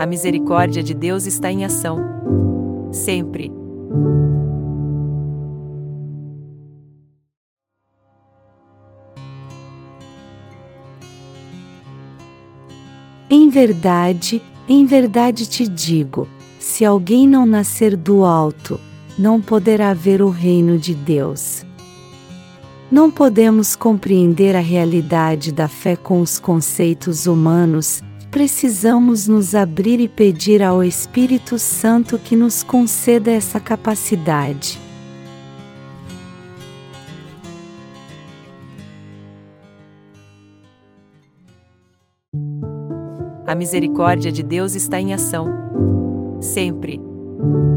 A misericórdia de Deus está em ação. Sempre. Em verdade te digo, se alguém não nascer do alto, não poderá ver o reino de Deus. Não podemos compreender a realidade da fé com os conceitos humanos, precisamos nos abrir e pedir ao Espírito Santo que nos conceda essa capacidade. A misericórdia de Deus está em ação. Sempre.